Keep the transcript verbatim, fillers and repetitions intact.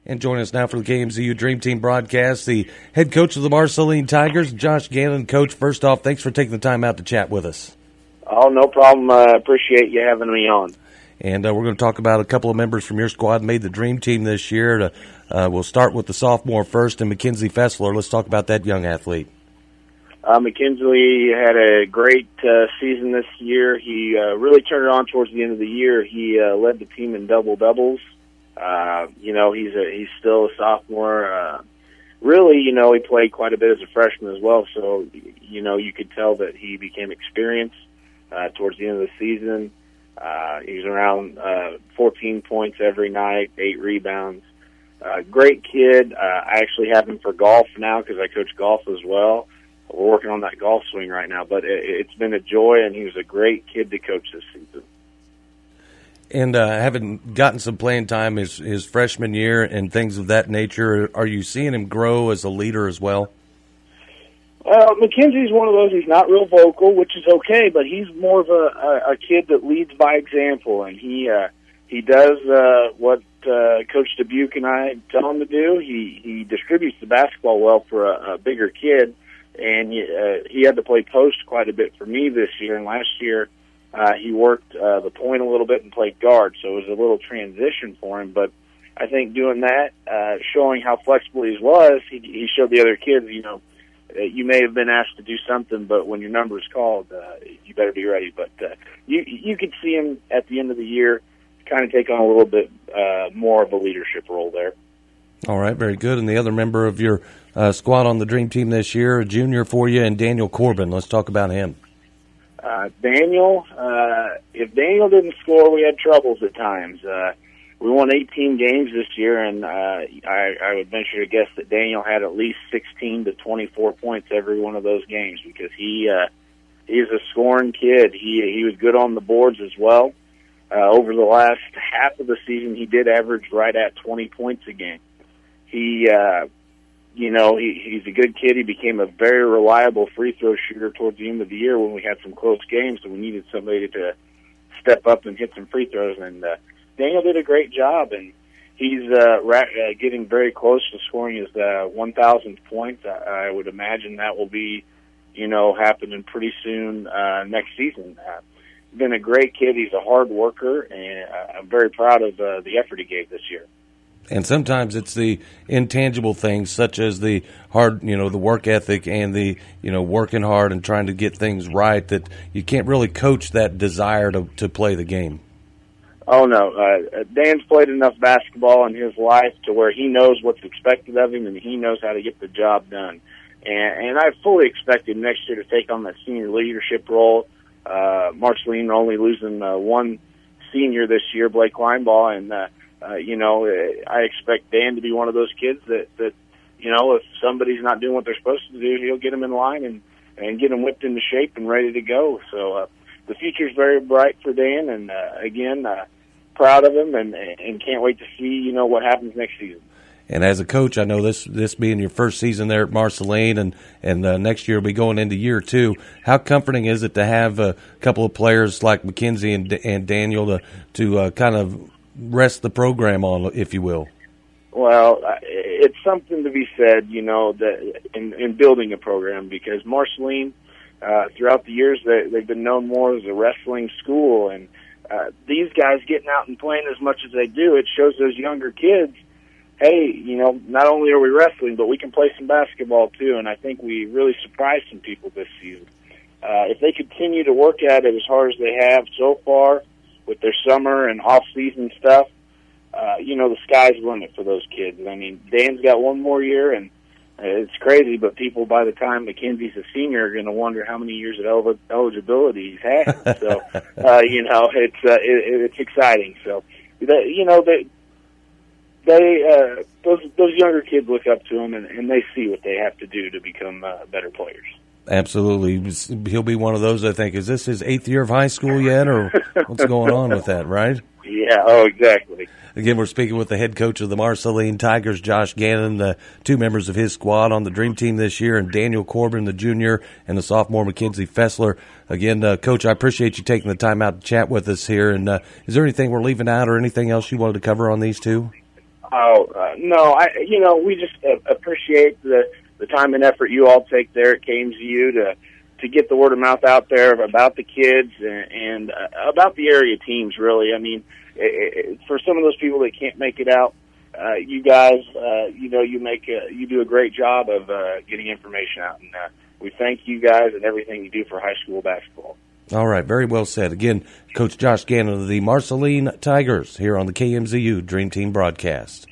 And joining us now for the K M Z U Dream Team broadcast, the head coach of the Marceline Tigers, Josh Gannon. Coach, first off, thanks for taking the time out to chat with us. Oh, no problem. I uh, appreciate you having me on. And uh, we're going to talk about a couple of members from your squad made the Dream Team this year. To, uh, we'll start with the sophomore first, and Mackenzie Fessler. Let's talk about that young athlete. Uh, Mackenzie had a great uh, season this year. He uh, really turned it on towards the end of the year. He uh, led the team in double-doubles. Uh, you know, he's a, he's still a sophomore. Uh, really, you know, he played quite a bit as a freshman as well. So, you know, you could tell that he became experienced uh, towards the end of the season. Uh, he was around uh, fourteen points every night, eight rebounds. Uh, great kid. Uh, I actually have him for golf now because I coach golf as well. We're working on that golf swing right now, but it, it's been a joy, and he was a great kid to coach this season. And uh, having gotten some playing time his, his freshman year and things of that nature, are you seeing him grow as a leader as well? Well, Mackenzie's one of those, he's not real vocal, which is okay, but he's more of a, a, a kid that leads by example, and he uh, he does uh, what uh, Coach Dubuque and I tell him to do. He, he distributes the basketball well for a, a bigger kid, and he, uh, he had to play post quite a bit for me this year, and last year Uh, he worked uh, the point a little bit and played guard, so it was a little transition for him. But I think doing that, uh, showing how flexible he was, he, he showed the other kids, you know, uh, you may have been asked to do something, but when your number is called, uh, you better be ready. But uh, you you could see him at the end of the year kind of take on a little bit uh, more of a leadership role there. All right, very good. And the other member of your uh, squad on the Dream Team this year, a junior for you, and Daniel Corbin. Let's talk about him. Uh, Daniel, uh, if Daniel didn't score, we had troubles at times. Uh, we won eighteen games this year, and uh, I, I would venture to guess that Daniel had at least sixteen to twenty-four points every one of those games because he uh, he's a scoring kid. He he was good on the boards as well. Uh, over the last half of the season, he did average right at twenty points a game. He uh, You know, he, he's a good kid. He became a very reliable free throw shooter towards the end of the year when we had some close games, so we needed somebody to step up and hit some free throws. And uh, Daniel did a great job, and he's uh, ra- uh, getting very close to scoring his uh, one thousandth point. I, I would imagine that will be, you know, happening pretty soon uh, next season. Uh, he's been a great kid. He's a hard worker, and uh, I'm very proud of uh, the effort he gave this year. And sometimes it's the intangible things, such as the hard, you know, the work ethic and the, you know, working hard and trying to get things right, that you can't really coach that desire to, to play the game. Oh, no. Uh, Dan's played enough basketball in his life to where he knows what's expected of him and he knows how to get the job done. And, and I fully expect him next year to take on that senior leadership role. Uh, Marceline only losing uh, one senior this year, Blake Kleinball, and uh, Uh, you know, I expect Dan to be one of those kids that, that, you know, if somebody's not doing what they're supposed to do, he'll get them in line and, and get them whipped into shape and ready to go. So uh, the future's very bright for Dan, and, uh, again, uh, proud of him and, and can't wait to see, you know, what happens next season. And as a coach, I know this this being your first season there at Marceline, and, and uh, next year will be going into year two. How comforting is it to have a couple of players like Mackenzie and, and Daniel to, to uh, kind of rest the program on, if you will? Well, it's something to be said, you know, that in, in building a program, because Marceline, uh, throughout the years, they, they've been known more as a wrestling school, and uh, these guys getting out and playing as much as they do, it shows those younger kids, hey, you know, not only are we wrestling, but we can play some basketball too, and I think we really surprised some people this season. Uh, if they continue to work at it as hard as they have so far, with their summer and off-season stuff, uh, you know, the sky's the limit for those kids. I mean, Dan's got one more year, and it's crazy, but people, by the time Mackenzie's a senior, are going to wonder how many years of el- eligibility he's had. So, uh, you know, it's uh, it, it's exciting. So, they, you know, they, they uh, those those younger kids look up to him, and, and they see what they have to do to become uh, better players. Absolutely. He'll be one of those, I think. Is this his eighth year of high school yet, or what's going on with that, right? Yeah, oh, exactly. Again, we're speaking with the head coach of the Marceline Tigers, Josh Gannon, the two members of his squad on the Dream Team this year, and Daniel Corbin, the junior, and the sophomore Mackenzie Fessler. Again, uh, Coach, I appreciate you taking the time out to chat with us here. And uh, is there anything we're leaving out or anything else you wanted to cover on these two? Oh uh, no, I you know we just uh, appreciate the the time and effort you all take there at K M Z U to to get the word of mouth out there about the kids and, and uh, about the area teams. Really, I mean, it, it, for some of those people that can't make it out, uh, you guys, uh, you know, you make a, you do a great job of uh, getting information out, and uh, we thank you guys and everything you do for high school basketball. All right, very well said. Again, Coach Josh Gannon of the Marceline Tigers here on the K M Z U Dream Team broadcast.